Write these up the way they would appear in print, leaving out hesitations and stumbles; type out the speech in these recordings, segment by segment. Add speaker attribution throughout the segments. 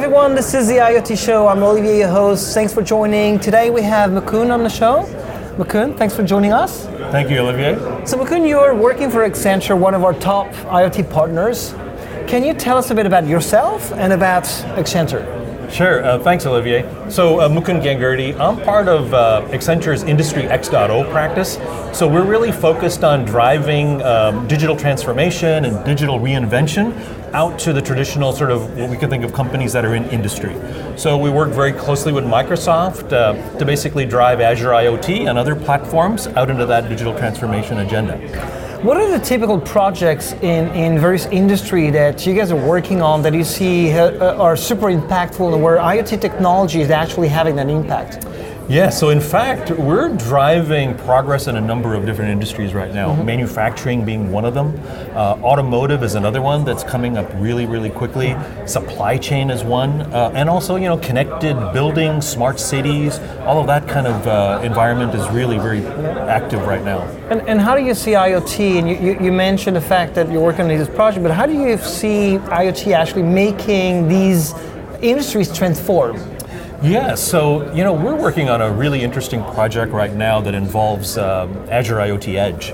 Speaker 1: everyone, this is the IoT Show. I'm Olivier, your host. Thanks for joining. Today we have Mukund on the show. Mukund, thanks for joining us.
Speaker 2: Thank you, Olivier.
Speaker 1: So Mukund, you're working for Accenture, one of our top IoT partners. Can you tell us a bit about yourself and about Accenture?
Speaker 2: Sure, thanks Olivier. So Mukund Ganguherty, I'm part of Accenture's Industry X.0 practice. So we're really focused on driving digital transformation and digital reinvention out to the traditional sort of what we could think of companies that are in industry. So we work very closely with Microsoft to basically drive Azure IoT and other platforms out into that digital transformation agenda.
Speaker 1: What are the typical projects in various industry that you guys are working on that you see are super impactful and where IoT technology is actually having that impact?
Speaker 2: Yeah, so in fact, we're driving progress in a number of different industries right now. Manufacturing being one of them. Automotive is another one that's coming up really, really quickly. Supply chain is one. And also, connected buildings, smart cities, all of that kind of environment is really very active right now.
Speaker 1: And how do you see IoT, and you mentioned the fact that you're working on this project, but how do you see IoT actually making these industries transform?
Speaker 2: Yeah, so we're working on a really interesting project right now that involves Azure IoT Edge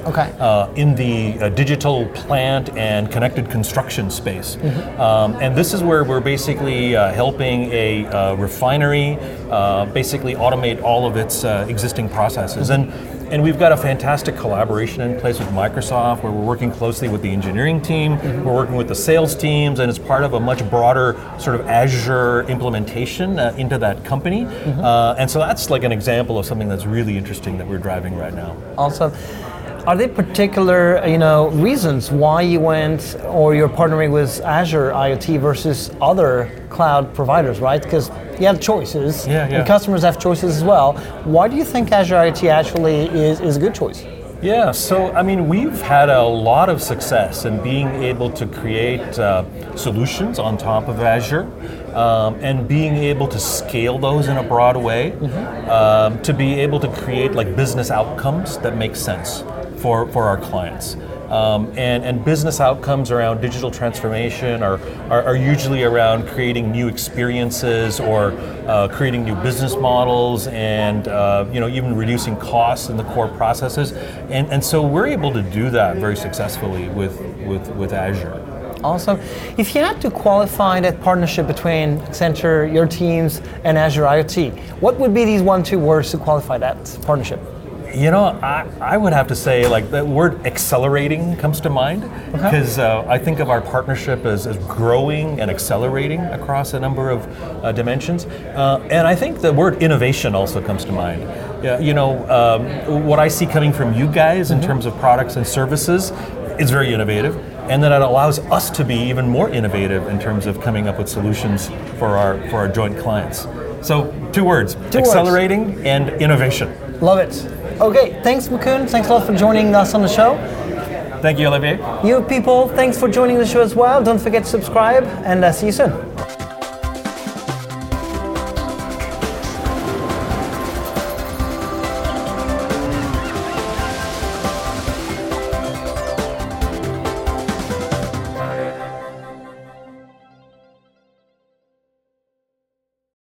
Speaker 2: in the digital plant and connected construction space. And this is where we're basically helping a refinery basically automate all of its existing processes. And we've got a fantastic collaboration in place with Microsoft where we're working closely with the engineering team, we're working with the sales teams, and it's part of a much broader sort of Azure implementation into that company. And so that's like an example of something that's really interesting that we're driving right now.
Speaker 1: Awesome. Are there particular reasons why you went or you're partnering with Azure IoT versus other cloud providers, right? Because you have choices, and customers have choices as well. Why do you think Azure IoT actually is a good choice?
Speaker 2: Yeah, so we've had a lot of success in being able to create solutions on top of Azure and being able to scale those in a broad way to be able to create like business outcomes that make sense for our clients. And business outcomes around digital transformation are usually around creating new experiences or creating new business models and even reducing costs in the core processes. And so we're able to do that very successfully with Azure.
Speaker 1: Awesome. If you had to qualify that partnership between Accenture, your teams, and Azure IoT, what would be these 1-2 words to qualify that partnership?
Speaker 2: I would have to say like the word accelerating comes to mind because I think of our partnership as growing and accelerating across a number of dimensions. And I think the word innovation also comes to mind. What I see coming from you guys in terms of products and services is very innovative. And then it allows us to be even more innovative in terms of coming up with solutions for our joint clients. So 2 words, accelerating and innovation.
Speaker 1: Love it. Okay, thanks Mukund. Thanks a lot for joining us on the show.
Speaker 2: Thank you, Olivier.
Speaker 1: You people, thanks for joining the show as well. Don't forget to subscribe and see you soon.